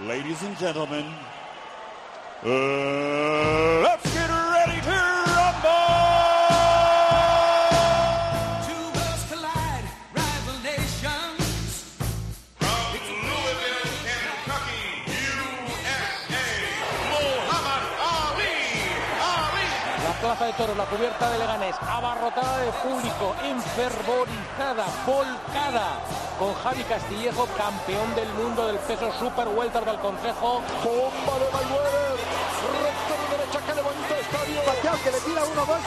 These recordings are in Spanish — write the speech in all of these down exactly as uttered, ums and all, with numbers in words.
Ladies and gentlemen, uh, let's get ready to rumble! Two worlds collide, rival nations. From Louisville, Kentucky, U S A, Muhammad Ali, Ali. La plaza de toros, la cubierta de Leganés, abarrotada de público, enfervorizada, volcada, con Javi Castillejo, campeón del mundo del peso super welter del Consejo. Bomba de Mayweather, recto de derecha que levanta el estadio. Pacquiao que le tira uno más.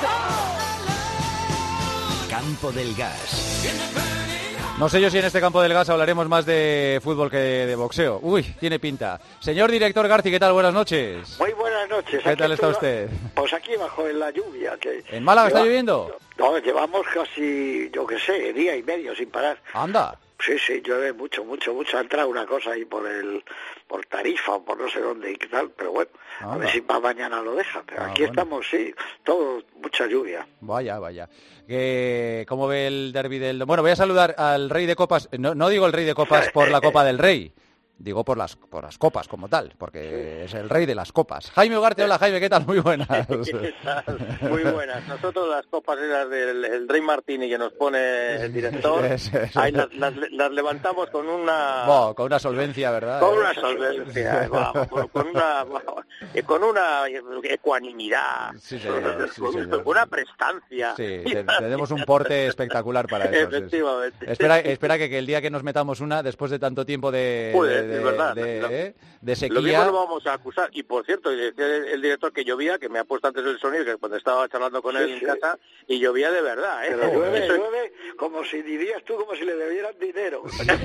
Campo del Gas. No sé yo si en este Campo del Gas hablaremos más de fútbol que de boxeo. Uy, tiene pinta. Señor director Garci, ¿qué tal? Buenas noches. Muy buenas noches. ¿Qué aquí tal está estoy, usted? Pues aquí bajo en la lluvia. Que ¿En Málaga lleva, está lloviendo? No, llevamos casi, yo qué sé, día y medio sin parar. Anda. Sí, sí, llueve mucho, mucho, mucho. Ha entrado una cosa ahí por el por Tarifa o por no sé dónde y qué tal, pero bueno, Anda. A ver si para mañana lo deja. Pero ah, aquí bueno. Estamos, sí, todo, mucha lluvia. Vaya, vaya. Que, ¿cómo ve el derbi del...? Bueno, voy a saludar al Rey de Copas. No, no digo el Rey de Copas por la Copa del Rey. Digo por las por las copas como tal, porque es el rey de las copas. Jaime Ugarte, hola Jaime, ¿qué tal? Muy buenas. ¿Qué tal? Muy buenas. Nosotros las copas eran del el Rey Martini que nos pone el director. Sí, sí, sí. Ahí las, las, las levantamos con una... Bo, con una solvencia, ¿verdad? Con una solvencia, vamos, con una vamos, con una ecuanimidad, sí, señor, sí, con una prestancia. Sí, tenemos un porte espectacular para eso. Efectivamente. Sí. Espera, espera que, que el día que nos metamos una, después de tanto tiempo de... Joder, De, es verdad, de, lo, eh, de sequía. Lo mismo lo vamos a acusar. Y por cierto, decía el, el director que llovía, que me ha puesto antes el sonido, que cuando estaba charlando con él sí, en sí. casa, y llovía de verdad, ¿eh? Pero llueve, Eso... llueve como si dirías tú, como si le debieran dinero.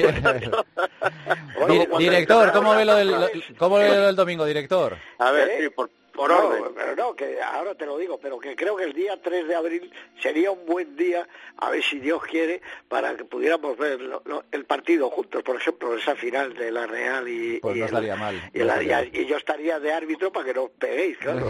Di, director, ¿cómo ve lo del, lo, cómo ve lo del domingo, director? A ver, ¿Eh? sí, por... Por no, orden. Pero no, que ahora te lo digo, pero que creo que el día tres de abril sería un buen día, a ver si Dios quiere, para que pudiéramos ver lo, lo, el partido juntos, por ejemplo, esa final de la Real y... Pues y no el, estaría mal. Y, no la, estaría. y, y yo estaría de árbitro para que no os peguéis, claro.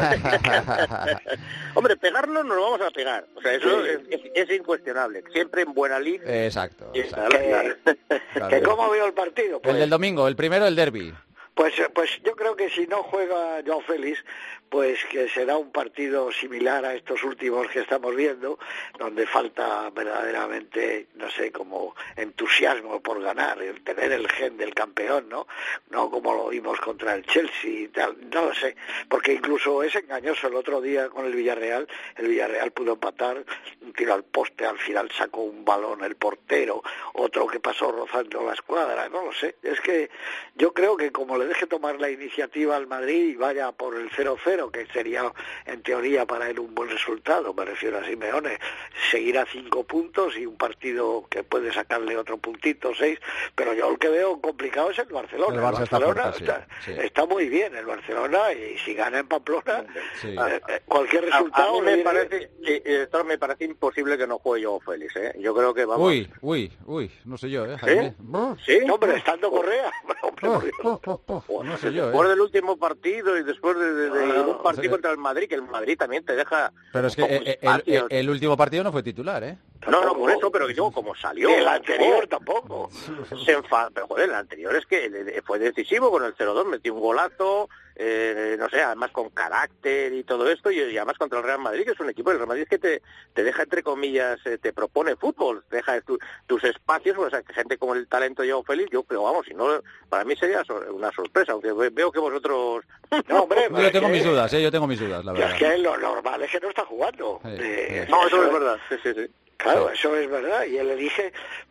Hombre, pegarnos nos lo vamos a pegar, o sea, eso sí. es, es, es incuestionable, siempre en buena lid. Exacto. exacto. Que, claro. que ¿Cómo veo el partido? Pues, el del domingo, el primero, el derbi. Pues, pues yo creo que si no juega Joao Félix, pues que será un partido similar a estos últimos que estamos viendo, donde falta verdaderamente, no sé, como entusiasmo por ganar, el tener el gen del campeón, ¿no? No como lo vimos contra el Chelsea y tal, no lo sé, porque incluso es engañoso el otro día con el Villarreal, el Villarreal pudo empatar, un tiro al poste, al final sacó un balón el portero, otro que pasó rozando la escuadra, no lo sé, es que yo creo que como le deje tomar la iniciativa al Madrid y vaya por el cero cero, que sería en teoría para él un buen resultado, me refiero a Simeone, seguir a cinco puntos y un partido que puede sacarle otro puntito, seis, pero yo lo que veo complicado es el Barcelona. El, el Barcelona está, está, sí, sí. está muy bien, el Barcelona, y si gana en Pamplona, sí. eh, eh, cualquier a, resultado... A, mí me parece, eh, esto me parece imposible que no juegue Joao Félix, ¿eh? Yo creo que vamos... Uy, uy, uy, no sé yo, ¿eh? ¿Sí? ¿Sí? No, hombre, estando Correa... Hombre, oh, oh, oh, oh. No sé yo, ¿eh? Después del último partido y después de, de, de no, un partido o sea, contra el Madrid, que el Madrid también te deja... Pero es que el, el, el último partido no fue titular, ¿eh? No, no, por eso, pero que digo, como salió... El anterior tampoco. Se enfada, pero joder, el anterior es que fue decisivo con el cero dos, metió un golazo, eh, no sé, además con carácter y todo esto, y, y además contra el Real Madrid, que es un equipo del Real Madrid que te, te deja, entre comillas, eh, te propone fútbol, te deja tu, tus espacios, o sea, que gente como el talento de Joao Félix, yo creo, vamos, si no, para mí sería una sorpresa, aunque veo que vosotros... No, hombre, yo tengo mis dudas, ¿eh? Yo tengo mis dudas, la verdad. Es que lo normal es que no está jugando. Sí, eh, sí. No, eso es verdad, sí, sí, sí. Claro, sí. Eso es verdad, y él elige,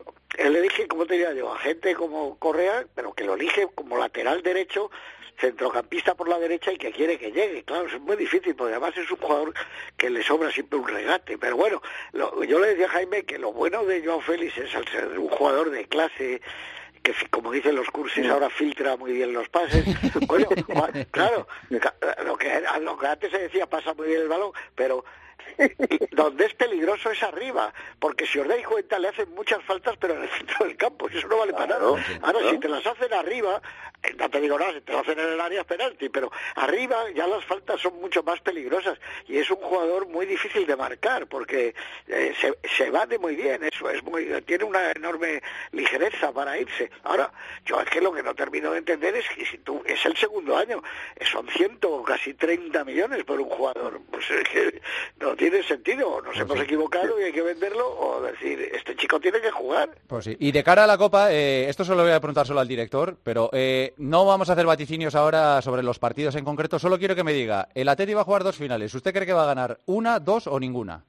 él elige, como te diría yo, a gente como Correa, pero que lo elige como lateral derecho, centrocampista por la derecha y que quiere que llegue. Claro, es muy difícil, porque además es un jugador que le sobra siempre un regate. Pero bueno, lo, yo le decía a Jaime que lo bueno de Joao Félix es al ser un jugador de clase, que como dicen los cursis ahora filtra muy bien los pases. Coño, claro, lo que, lo que antes se decía pasa muy bien el balón, pero donde es peligroso es arriba, porque si os dais cuenta le hacen muchas faltas, pero en el centro del campo, y eso no vale para nada. Ahora, si te las hacen arriba, no te digo nada, si te lo hacen en el área es penalti, pero arriba ya las faltas son mucho más peligrosas, y es un jugador muy difícil de marcar, porque eh, se, se evade muy bien, eso es muy, tiene una enorme ligereza para irse. Ahora, yo es que lo que no termino de entender es que si tú, es el segundo año, son ciento, casi treinta millones por un jugador, pues es que no tiene sentido, nos pues hemos sí. equivocado y hay que venderlo, o decir, este chico tiene que jugar. Pues sí, y de cara a la Copa, eh, esto se lo voy a preguntar solo al director, pero eh, no vamos a hacer vaticinios ahora sobre los partidos en concreto, solo quiero que me diga, el Atleti va a jugar dos finales, ¿usted cree que va a ganar una, dos o ninguna?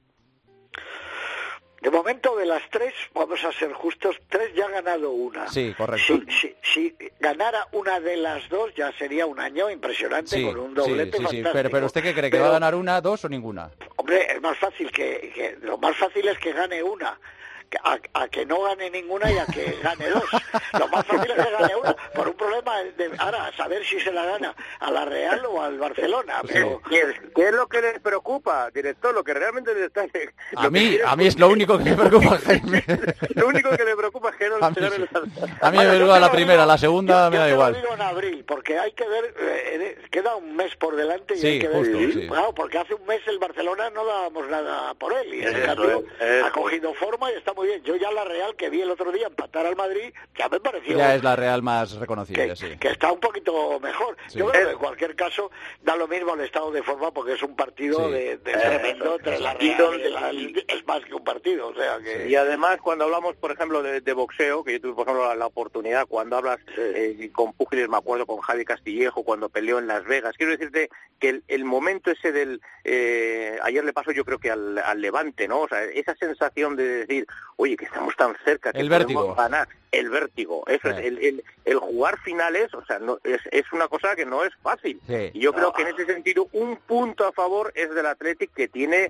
De momento, de las tres, vamos a ser justos, tres ya ha ganado una. Sí, correcto. Si, si, si ganara una de las dos, ya sería un año impresionante, sí, con un doblete sí, sí, fantástico. Sí, pero, pero ¿usted qué cree? ¿Que pero, va a ganar una, dos o ninguna? Hombre, es más fácil que, que... Lo más fácil es que gane una. A, a que no gane ninguna y a que gane dos. Lo más fácil es que gane una, por un problema de ahora saber si se la gana a la Real o al Barcelona. Pero... ¿Qué, ¿Qué es lo que les preocupa, director? Lo que realmente les está... A mí, a mí es lo único que me preocupa, Jaime. Lo único que le preocupa es que no... A mí, sí. a mí me preocupa la primera, digo, la segunda yo, me da yo igual. Yo te lo digo en abril, porque hay que ver, eh, queda un mes por delante y sí, hay que ver... Justo, sí. Claro, porque hace un mes el Barcelona no dábamos nada por él y el eso, cambio eso. ha cogido forma y está muy bien. Yo ya la Real que vi el otro día empatar al Madrid, ya me pareció... Ya es la Real más reconocible, que, sí. Que está un poquito mejor. Sí. Yo creo que en cualquier caso da lo mismo el estado de forma porque es un partido sí. de, de tremendo entre la Real y la, es más que un partido, o sea que... Sí. Y además cuando hablamos, por ejemplo, de, de boxeo, que yo tuve, por ejemplo, la, la oportunidad, cuando hablas sí. eh, con púgiles, me acuerdo con Javi Castillejo, cuando peleó en Las Vegas, quiero decirte que el, el momento ese del... Eh, ayer le pasó yo creo que al, al Levante, ¿no? O sea, esa sensación de decir, oye, que estamos tan cerca, que el vértigo. Ganar. El vértigo, eso sí. es, el, el, el jugar finales, o sea, no, es, es una cosa que no es fácil. Sí. Y yo creo que en ese sentido un punto a favor es del Athletic, que tiene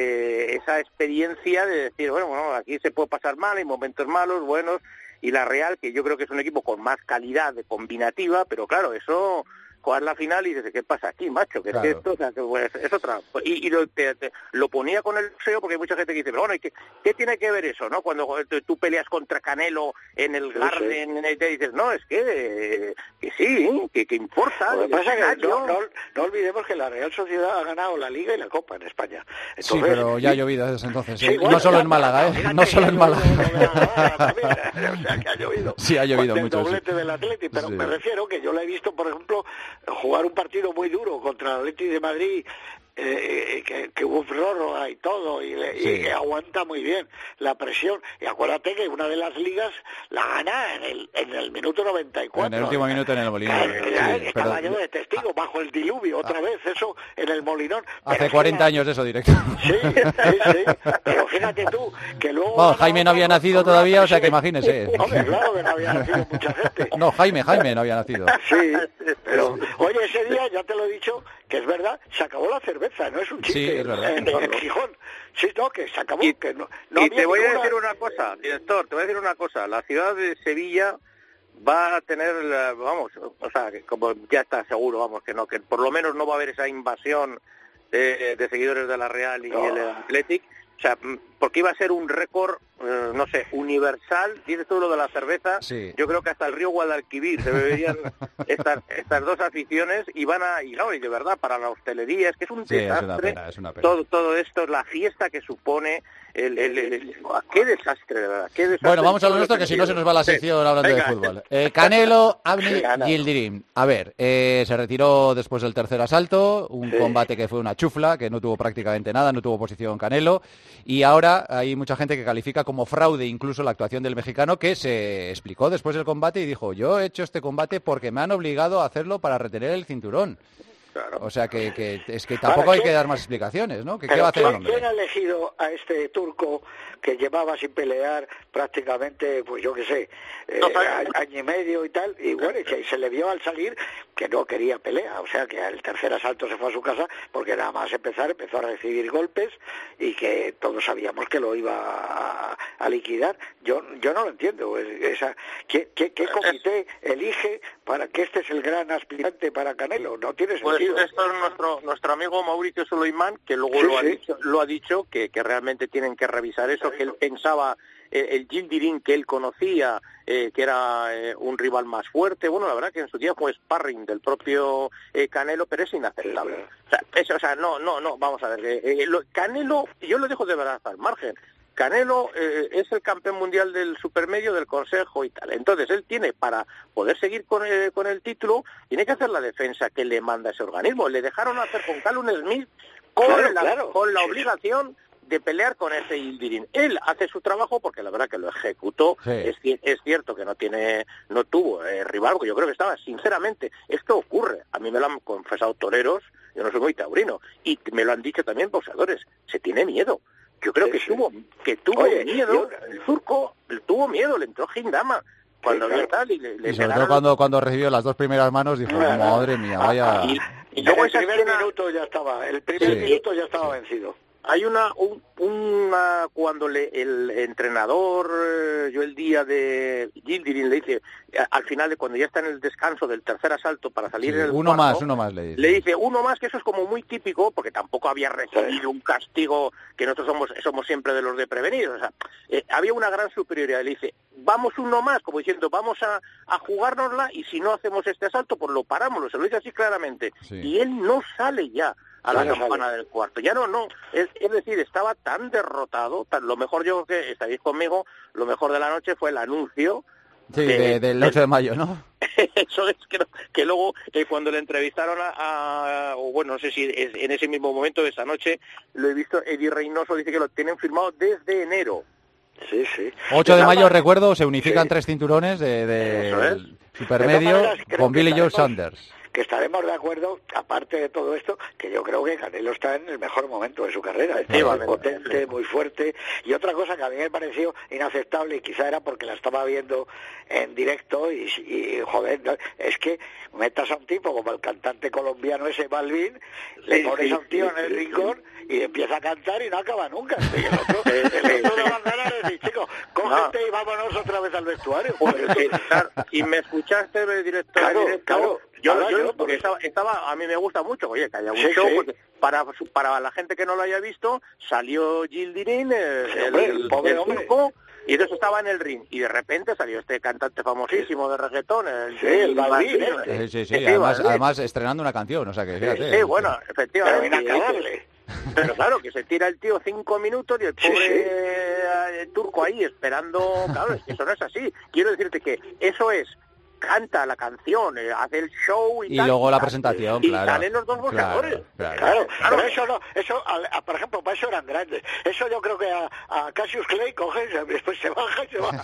eh, esa experiencia de decir, bueno, bueno, aquí se puede pasar mal, hay momentos malos, buenos, y la Real, que yo creo que es un equipo con más calidad de combinativa, pero claro, eso... jugar la final y dices, ¿qué pasa aquí, macho? Que claro. es que esto, o sea, que, pues, es otra... Y, y lo, te, te, lo ponía con el boxeo porque hay mucha gente que dice, pero bueno, ¿qué, ¿qué tiene que ver eso, no? Cuando tú, tú peleas contra Canelo en el sí, Garden, sí. y te dices, no, es que, que sí, que, que importa. Lo que pasa es que no, no, no olvidemos que la Real Sociedad ha ganado la Liga y la Copa en España. Entonces, sí, pero ya ha llovido desde entonces, sí, ¿eh? bueno, no solo ya, en Málaga, ¿eh? No solo en Málaga. O sea, que ha llovido. Sí, ha llovido del mucho. El doblete sí. del Athletic, pero sí. me refiero que yo le he visto, por ejemplo, jugar un partido muy duro contra el Athletic de Madrid, eh, que, que hubo prórroga y todo, y, le, sí. y que aguanta muy bien la presión. Y acuérdate que una de las ligas la gana en el, en el minuto noventa y cuatro. En el último minuto en el Molinón. Sí, estaba pero... yo de testigo, bajo el diluvio, otra ah. vez, eso en el Molinón. Hace pero cuarenta años de eso, directo. Sí, sí, sí. Pero fíjate tú, que luego... Bueno, Jaime no había nacido todavía, o sea que imagínese. Hombre, claro que no había nacido mucha gente. No, Jaime, Jaime no había nacido. Sí, pero, oye, ese día, ya te lo he dicho, que es verdad, se acabó la cerveza, no es un chiste. Sí, es verdad. En, en Gijón. Sí, no, que se acabó. Y, que no, no y te voy ninguna... a decir una cosa, director, te voy a decir una cosa. La ciudad de Sevilla va a tener, vamos, o sea, que como ya está seguro, vamos, que no, que por lo menos no va a haber esa invasión de, de seguidores de la Real y no. el Athletic. O sea, porque iba a ser un récord, eh, no sé, universal. Dices tú lo de la cerveza. Sí. Yo creo que hasta el río Guadalquivir se beberían estas estas dos aficiones y van a, y no, y de verdad, para la hostelería, es que es un sí, desastre. Es una pena, es una pena. Todo, todo esto, la fiesta que supone, el, el, el, el, qué desastre, de verdad. Qué desastre. Bueno, vamos a lo nuestro, que si no se nos va la sección sí. hablando Venga. de fútbol. Eh, Canelo, Abni, Yildirim. A ver, eh, se retiró después del tercer asalto, un sí. combate que fue una chufla, que no tuvo prácticamente nada, no tuvo posición Canelo, y ahora hay mucha gente que califica como fraude incluso la actuación del mexicano, que se explicó después del combate y dijo, yo he hecho este combate porque me han obligado a hacerlo para retener el cinturón. Claro. O sea que, que es que tampoco hay que dar más explicaciones, ¿no? ¿Qué, ¿qué va a hacer el hombre? ¿Quién ha elegido a este turco que llevaba sin pelear prácticamente, pues yo qué sé, eh, año y medio y tal? Y bueno, y se le vio al salir que no quería pelea, o sea que el tercer asalto se fue a su casa porque nada más empezar empezó a recibir golpes y que todos sabíamos que lo iba a, a liquidar. Yo yo no lo entiendo. Esa, ¿qué, qué, ¿Qué comité elige para que este es el gran aspirante para Canelo? No tiene sentido. Pues esto es nuestro nuestro amigo Mauricio Suleiman, que luego sí, lo, ha sí. dicho, lo ha dicho, que, que realmente tienen que revisar eso, que él pensaba, eh, el Yildirim que él conocía, eh, que era eh, un rival más fuerte. Bueno, la verdad que en su día fue sparring del propio eh, Canelo, pero es inaceptable. Sí, claro. O sea, eso, o sea, no, no, no, vamos a ver, eh, eh, lo, Canelo, yo lo dejo de verdad al margen. Canelo eh, es el campeón mundial del supermedio del Consejo y tal. Entonces, él tiene, para poder seguir con, eh, con el título, tiene que hacer la defensa que le manda ese organismo. Le dejaron hacer con Callum Smith con Claro, la, claro. con la Sí, obligación de pelear con ese Yildirim. Él hace su trabajo porque la verdad que lo ejecutó. Sí. Es, es cierto que no tiene, no tuvo eh, rival, porque yo creo que estaba, sinceramente, esto ocurre. A mí me lo han confesado toreros, yo no soy muy taurino, y me lo han dicho también boxeadores. Se tiene miedo. Yo creo Sí, que sí. tuvo que tuvo Oye, miedo, yo- el turco tuvo miedo, le entró Gindama cuando Sí, vio claro. tal y le, le Y sobre todo pegaron- cuando, cuando recibió las dos primeras manos dijo, Claro. madre mía, vaya... y, y En luego el esa primer escena, minuto ya estaba, el primer Sí. minuto ya estaba vencido. hay una, un, una cuando le, el entrenador eh, Joel Díaz de Yildirim le dice a- al final de cuando ya está en el descanso del tercer asalto para salir Sí, en el uno cuarto, más, uno más le dice. le dice uno más, que eso es como muy típico porque tampoco había recibido un castigo, que nosotros somos somos siempre de los de prevenir, o sea, eh, había una gran superioridad. Le dice vamos uno más, como diciendo vamos a, a jugárnosla, y si no hacemos este asalto pues lo paramos, se lo dice así claramente. Sí. Y él no sale ya a Ya la no campana sale. del cuarto, ya no, no, es, es decir, estaba tan derrotado, tan, lo mejor, yo creo que estaréis conmigo, lo mejor de la noche fue el anuncio. Sí, de- de- del ocho de mayo, ¿no? Eso es que, no- que luego eh, cuando le entrevistaron a, a- o bueno, no sé si es, en ese mismo momento de esa noche, lo he visto, Eddie Reynoso dice que lo tienen firmado desde enero. Sí, sí. ocho de todas mayo, maneras- recuerdo, se unifican Sí. tres cinturones de, de Eso es. el supermedio De todas maneras, creo con que Billy Joe estaremos- Sanders. Que estaremos de acuerdo, aparte de todo esto, que yo creo que Canelo está en el mejor momento de su carrera. Está muy Efectivamente. potente, muy fuerte. Y otra cosa que a mí me pareció inaceptable, y quizá era porque la estaba viendo en directo, y, y joder, no, es que metas a un tipo como el cantante colombiano ese Balvin, le Sí, pones sí, a un tío sí, en el sí, rincón y empieza a cantar y no acaba nunca. Y el otro, el otro le van a ganar y decir, chico, cógete y vámonos otra vez al vestuario. Pues, sí, claro, y me escuchaste el directo, Claro, directo, claro. yo, Ahora yo, yo, porque porque- estaba, estaba, a mí me gusta mucho, oye, que haya un Sí, show, sí. porque para, para la gente que no lo haya visto, salió Yildirim, el, Sí, hombre, el, el pobre el hombre. turco, y entonces estaba en el ring, y de repente salió este cantante famosísimo de reggaetón, el, Sí, el Balvin, Balvin, este. Sí, sí, sí, Sí, además, Balvin. además estrenando una canción, o sea que fíjate. Sí, bueno, Pero efectivamente. inacabable. Pero claro, que se tira el tío cinco minutos y el Sí, pobre sí. eh, turco ahí esperando. Claro, es que eso no es así. Quiero decirte que eso es, canta la canción, eh, hace el show y, Y tal, luego la tal, presentación, y claro. salen los dos boxeadores. Claro, Claro, Claro. pero eso no, eso, a- a- por ejemplo, para eso eran grandes. Eso yo creo que a, a Cassius Clay coge y se- después se baja y se va.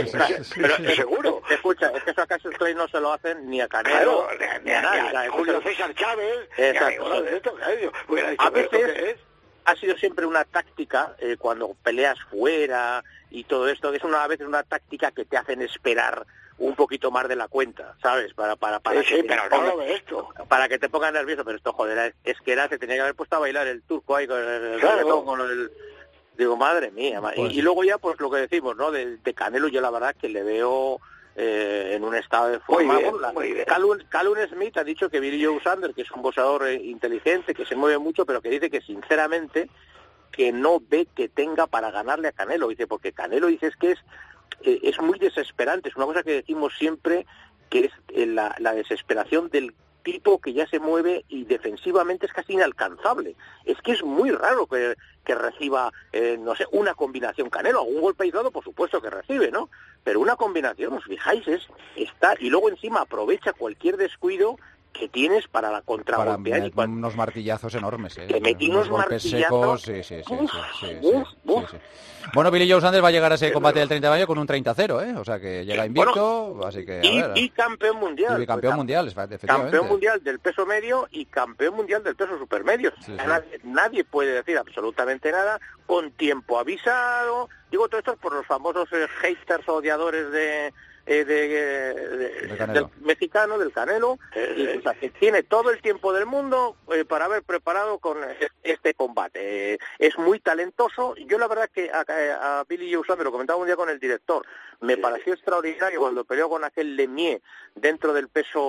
Pero Eh, seguro. eh, escucha, es que eso a Cassius Clay no se lo hacen ni a Canelo, Claro, ni a nadie. ni a o sea, Julio eso- César Chávez, ni a Exacto. ninguno de estos. Claro, yo hubiera dicho, A ¿pero esto veces qué es? ha sido siempre una táctica, eh, cuando peleas fuera y todo esto, es una a veces una táctica que te hacen esperar un poquito más de la cuenta, ¿sabes? Para para para Sí, sí, que te pero no ponga- lo ve esto. para que te pongas nervioso, pero esto joder, es que era, se tenía que haber puesto a bailar el turco ahí con el, el Claro. reggaetón, con el... Digo, madre mía, ma- Pues- y, y luego ya pues lo que decimos, ¿no? De, de Canelo yo la verdad que le veo eh, en un estado de forma. Muy bien, Bueno, la- muy bien. Callum, Callum Smith ha dicho que Billy Joe Sanders, que es un boxeador eh, inteligente, que se mueve mucho, pero que dice que sinceramente que no ve que tenga para ganarle a Canelo. Dice, porque Canelo dice es que es eh, es muy desesperante, es una cosa que decimos siempre, que es eh, la, la desesperación del tipo que ya se mueve y defensivamente es casi inalcanzable. Es que es muy raro que, que reciba, eh, no sé, una combinación Canelo. Algún golpe aislado, por supuesto que recibe, ¿no? Pero una combinación, os fijáis, es está y luego encima aprovecha cualquier descuido que tienes para la Para contragolpear. met- y cuan- unos martillazos enormes, ¿eh? Que metí unos golpes martillazos. secos, sí, sí, sí, Uf, sí, sí, sí, uf, sí, uf. sí. Bueno, Billy Joe Sanders va a llegar a ese combate del treinta de mayo con un treinta a cero, ¿eh? O sea que llega invicto, así que a y, ver. y campeón mundial. Y bicampeón Pues, mundial, efectivamente. Campeón mundial del peso medio y campeón mundial del peso supermedio. Sí, sí. Nadie, nadie puede decir absolutamente nada, con tiempo avisado. Digo todo esto por los famosos eh, haters odiadores de, eh, de, de, de del mexicano, del Canelo, y, o sea, que tiene todo el tiempo del mundo eh, para haber preparado con este combate. Eh, es muy talentoso. Yo la verdad que a, a Billy Joe Saunders, lo comentaba un día con el director, me pareció extraordinario cuando peleó con aquel Lemieux dentro del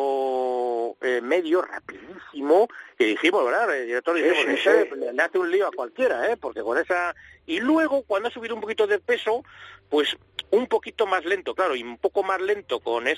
peso eh, medio, rapidísimo, que dijimos, ¿verdad? El director dijimos, sí, sí, sí. Le, le hace un lío a cualquiera, ¿eh? Porque con esa... Y luego, cuando ha subido un poquito de peso, pues un poquito más lento, claro, y un poco más lento con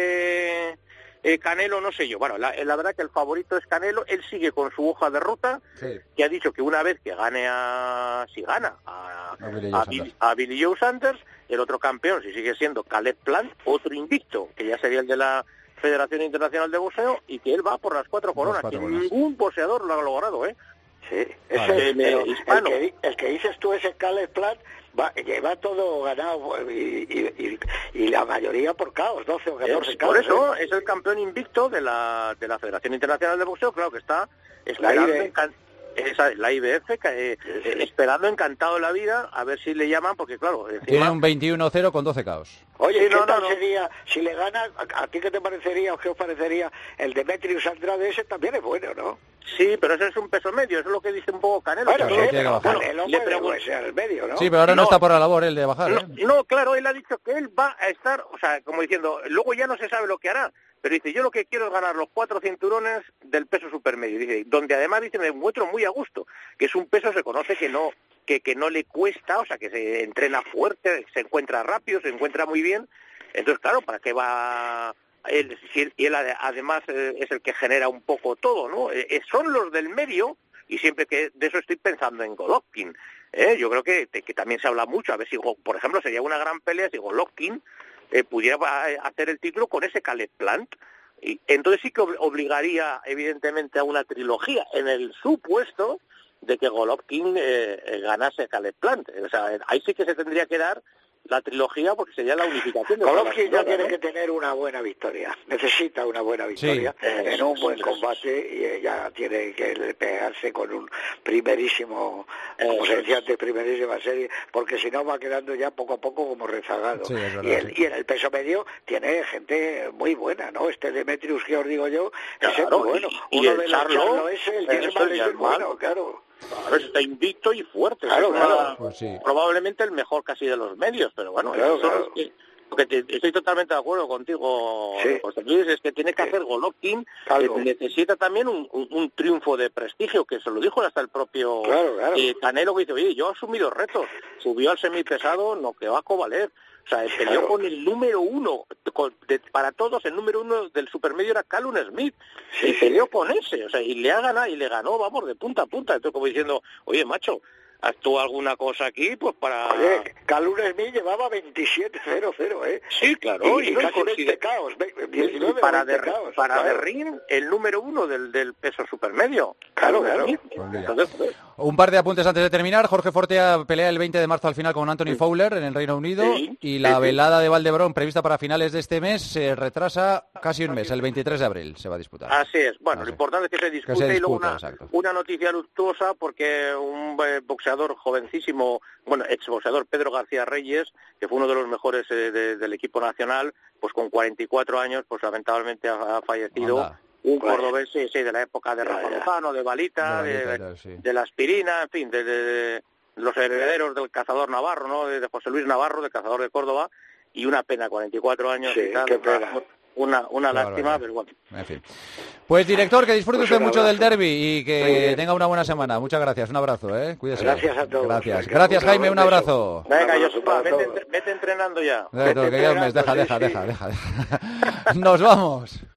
este eh, Canelo, no sé yo. Bueno, la, la verdad que el favorito es Canelo, él sigue con su hoja de ruta, sí. que ha dicho que una vez que gane a... si gana a, a, Billy, a, Billy, a Billy Joe Saunders, el otro campeón, si sigue siendo Caleb Plant, otro invicto, que ya sería el de la Federación Internacional de Boxeo, y que él va por las cuatro coronas, las cuatro que coronas. Ningún boxeador lo ha logrado, ¿eh? Sí, ese vale. es el, hispano. El, que, el que dices tú, ese Caleb Plant, va, lleva todo ganado y, y, y, y la mayoría por caos, doce o catorce es, caos. Por eso, ¿eh? Es el campeón invicto de la de la Federación Internacional de Boxeo, claro que está esperando en, esa, la I B F, que, eh, sí, sí. Eh, esperando encantado de la vida, a ver si le llaman, porque claro... Encima... Tiene un veintiuno cero con doce caos. Oye, sí, ¿qué no, tal no, no. sería, si le gana, a, a ti qué te parecería o qué os parecería el Demetrius Andrade? Ese también es bueno, ¿no? Sí, pero ese es un peso medio, eso es lo que dice un poco Canelo. Bueno, pero sí, pero Canelo le puede ser el medio, ¿no? Sí, pero ahora no, no está por la labor el de bajar, no, ¿eh? No, claro, él ha dicho que él va a estar, o sea, como diciendo, luego ya no se sabe lo que hará, pero dice, yo lo que quiero es ganar los cuatro cinturones del peso supermedio, dice, donde además dice, me encuentro muy a gusto, que es un peso, se conoce que no que, que no le cuesta, o sea, que se entrena fuerte, se encuentra rápido, se encuentra muy bien, entonces, claro, ¿para qué va...? Él, y él además es el que genera un poco todo, ¿no? Eh, son los del medio, y siempre que de eso estoy pensando en Golovkin. ¿eh? Yo creo que, que también se habla mucho, a ver si, por ejemplo, sería una gran pelea si Golovkin eh, pudiera hacer el título con ese Caleb Plant. Y entonces sí que obligaría, evidentemente, a una trilogía, en el supuesto de que Golovkin eh, ganase a Caleb Plant. O sea, ahí sí que se tendría que dar la trilogía, porque sería la unificación de Golovkin ya tiene, ¿no?, que tener una buena victoria, necesita una buena victoria, sí, en un buen combate, y ella tiene que pegarse con un primerísimo, como se decía antes, primerísima serie, porque si no va quedando ya poco a poco como rezagado. Sí, verdad, y, el, sí. y en el peso medio tiene gente muy buena, ¿no? Este Demetrius que os digo yo, claro, ese es muy bueno. Y, Uno y el de Charlo, los Charlo ese, el Germán es el bueno, claro. Claro, está invicto y fuerte. Claro, claro. Una, pues sí. Probablemente el mejor casi de los medios, pero bueno, claro, claro. Es que, porque te, estoy totalmente de acuerdo contigo, sí. José Luis, es que tiene que sí. hacer Golovkin, que necesita también un, un, un triunfo de prestigio, que se lo dijo hasta el propio claro, claro. Eh, Canelo, que dice, oye, yo he asumido retos, subió al semipesado, no que va a Kovalev. O sea, peleó claro. con el número uno, con, de, para todos el número uno del supermedio era Callum Smith, sí, y peleó sí. con ese, o sea, y le ha ganado, y le ganó, vamos, de punta a punta, entonces como diciendo, oye, macho, ¿haz tú alguna cosa aquí? Pues para... Oye, Callum Smith llevaba veintisiete cero cero, ¿eh? Sí, claro. Y, y, y casi veinte caos, diecinueve, para veinte de, caos. Para claro. de ring, el número uno del, del peso supermedio. Claro, claro. Entonces, pues, un par de apuntes antes de terminar. Jorge Fortea pelea el veinte de marzo al final con Anthony sí. Fowler en el Reino Unido, sí. y la sí, velada sí. de Valdebrón prevista para finales de este mes se retrasa casi un mes, el veintitrés de abril se va a disputar. Así es. Bueno, Así. lo importante es que se discute, que se discute y luego una, exacto. una noticia luctuosa, porque un eh, boxeador jovencísimo, bueno, exboxeador Pedro García Reyes, que fue uno de los mejores eh, de, del equipo nacional, pues con cuarenta y cuatro años, pues lamentablemente ha, ha fallecido. Anda. Un cordobés, sí, sí, de la época de Rafa Lozano, de Balita, de, Balita, de, de, sí. de la aspirina, en fin, de, de, de los herederos del cazador Navarro, ¿no? De, de José Luis Navarro, del cazador de Córdoba, y una pena, cuarenta y cuatro años sí, y tal. Qué pena. Una, una claro, lástima, verdad. pero bueno. En fin. Pues, director, que disfrute pues usted mucho abrazo. del derbi y que sí. tenga una buena semana. Muchas gracias. Un abrazo, ¿eh? Cuídese. Gracias a todos. Gracias, gracias Jaime. Un abrazo. Venga, yo vete, vete entrenando ya. Vete, que ya un mes. Deja, deja, deja, deja, deja. Nos vamos.